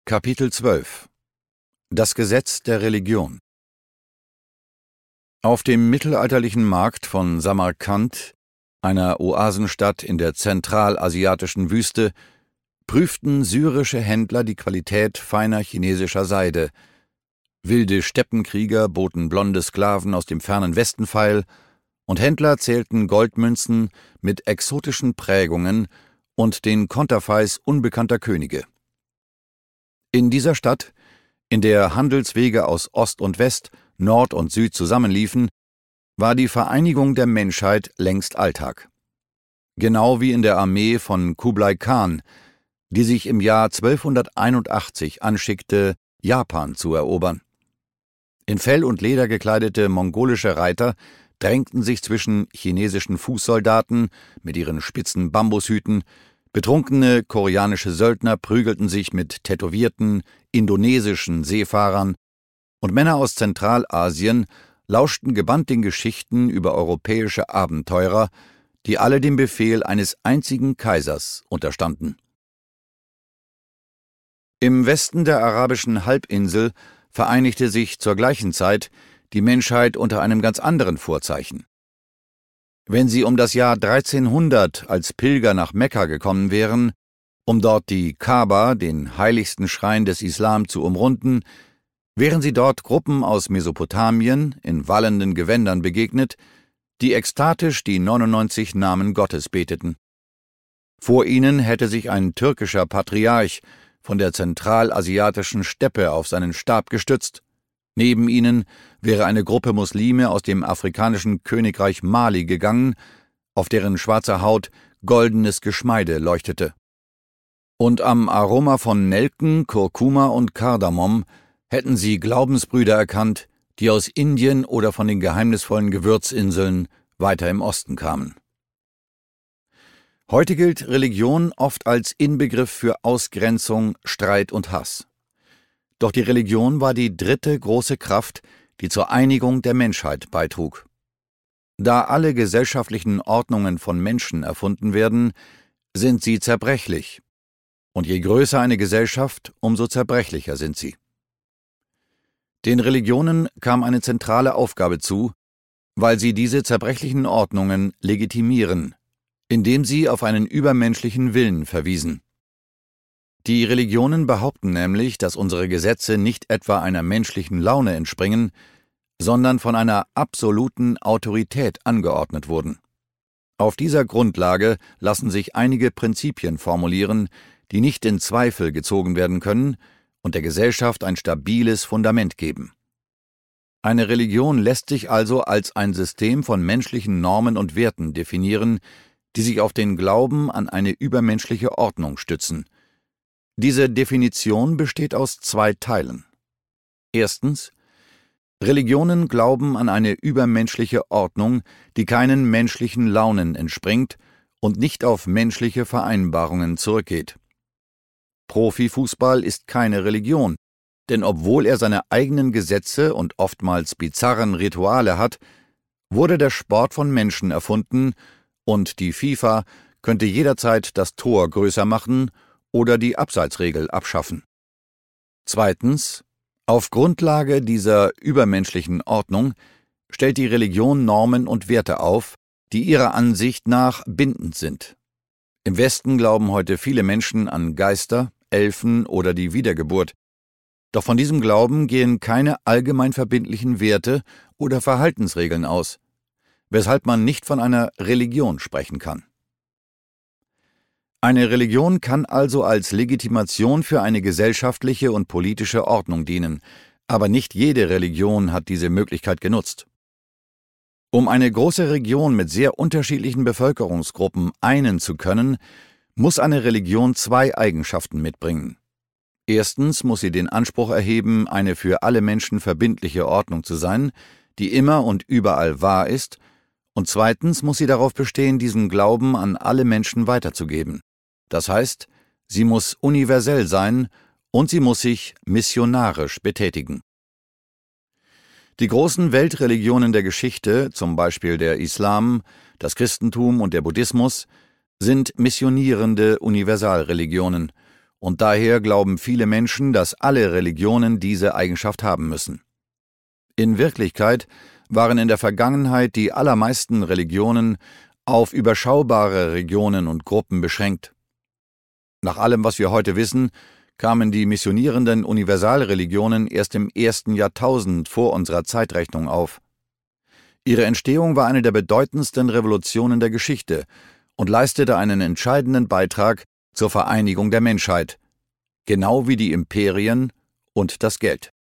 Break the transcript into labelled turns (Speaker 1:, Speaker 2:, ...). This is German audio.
Speaker 1: Kapitel 12 Das Gesetz der Religion. Auf dem mittelalterlichen Markt von Samarkand, einer Oasenstadt in der zentralasiatischen Wüste, prüften syrische Händler die Qualität feiner chinesischer Seide. Wilde Steppenkrieger boten blonde Sklaven aus dem fernen Westen feil, und Händler zählten Goldmünzen mit exotischen Prägungen und den Konterfeis unbekannter Könige. In dieser Stadt, in der Handelswege aus Ost und West, Nord und Süd zusammenliefen, war die Vereinigung der Menschheit längst Alltag. Genau wie in der Armee von Kublai Khan, die sich im Jahr 1281 anschickte, Japan zu erobern. In Fell und Leder gekleidete mongolische Reiter drängten sich zwischen chinesischen Fußsoldaten mit ihren spitzen Bambushüten, betrunkene koreanische Söldner prügelten sich mit tätowierten indonesischen Seefahrern, und Männer aus Zentralasien lauschten gebannt den Geschichten über europäische Abenteurer, die alle dem Befehl eines einzigen Kaisers unterstanden. Im Westen der arabischen Halbinsel vereinigte sich zur gleichen Zeit die Menschheit unter einem ganz anderen Vorzeichen. Wenn sie um das Jahr 1300 als Pilger nach Mekka gekommen wären, um dort die Kaaba, den heiligsten Schrein des Islam, zu umrunden, wären sie dort Gruppen aus Mesopotamien in wallenden Gewändern begegnet, die ekstatisch die 99 Namen Gottes beteten. Vor ihnen hätte sich ein türkischer Patriarch von der zentralasiatischen Steppe auf seinen Stab gestützt. Neben ihnen wäre eine Gruppe Muslime aus dem afrikanischen Königreich Mali gegangen, auf deren schwarzer Haut goldenes Geschmeide leuchtete. Und am Aroma von Nelken, Kurkuma und Kardamom hätten sie Glaubensbrüder erkannt, die aus Indien oder von den geheimnisvollen Gewürzinseln weiter im Osten kamen. Heute gilt Religion oft als Inbegriff für Ausgrenzung, Streit und Hass. Doch die Religion war die dritte große Kraft, die zur Einigung der Menschheit beitrug. Da alle gesellschaftlichen Ordnungen von Menschen erfunden werden, sind sie zerbrechlich. Und je größer eine Gesellschaft, umso zerbrechlicher sind sie. Den Religionen kam eine zentrale Aufgabe zu, weil sie diese zerbrechlichen Ordnungen legitimieren, indem sie auf einen übermenschlichen Willen verwiesen. Die Religionen behaupten nämlich, dass unsere Gesetze nicht etwa einer menschlichen Laune entspringen, sondern von einer absoluten Autorität angeordnet wurden. Auf dieser Grundlage lassen sich einige Prinzipien formulieren, die nicht in Zweifel gezogen werden können und der Gesellschaft ein stabiles Fundament geben. Eine Religion lässt sich also als ein System von menschlichen Normen und Werten definieren, die sich auf den Glauben an eine übermenschliche Ordnung stützen. Diese Definition besteht aus zwei Teilen. Erstens: Religionen glauben an eine übermenschliche Ordnung, die keinen menschlichen Launen entspringt und nicht auf menschliche Vereinbarungen zurückgeht. Profifußball ist keine Religion, denn obwohl er seine eigenen Gesetze und oftmals bizarren Rituale hat, wurde der Sport von Menschen erfunden, und die FIFA könnte jederzeit das Tor größer machen oder die Abseitsregel abschaffen. Zweitens: Auf Grundlage dieser übermenschlichen Ordnung stellt die Religion Normen und Werte auf, die ihrer Ansicht nach bindend sind. Im Westen glauben heute viele Menschen an Geister, Elfen oder die Wiedergeburt. Doch von diesem Glauben gehen keine allgemein verbindlichen Werte oder Verhaltensregeln aus, weshalb man nicht von einer Religion sprechen kann. Eine Religion kann also als Legitimation für eine gesellschaftliche und politische Ordnung dienen, aber nicht jede Religion hat diese Möglichkeit genutzt. Um eine große Region mit sehr unterschiedlichen Bevölkerungsgruppen einen zu können, muss eine Religion zwei Eigenschaften mitbringen. Erstens muss sie den Anspruch erheben, eine für alle Menschen verbindliche Ordnung zu sein, die immer und überall wahr ist, und zweitens muss sie darauf bestehen, diesen Glauben an alle Menschen weiterzugeben. Das heißt, sie muss universell sein und sie muss sich missionarisch betätigen. Die großen Weltreligionen der Geschichte, zum Beispiel der Islam, das Christentum und der Buddhismus, sind missionierende Universalreligionen und daher glauben viele Menschen, dass alle Religionen diese Eigenschaft haben müssen. In Wirklichkeit waren in der Vergangenheit die allermeisten Religionen auf überschaubare Regionen und Gruppen beschränkt. Nach allem, was wir heute wissen, kamen die missionierenden Universalreligionen erst im 1. Jahrtausend vor unserer Zeitrechnung auf. Ihre Entstehung war eine der bedeutendsten Revolutionen der Geschichte und leistete einen entscheidenden Beitrag zur Vereinigung der Menschheit, genau wie die Imperien und das Geld.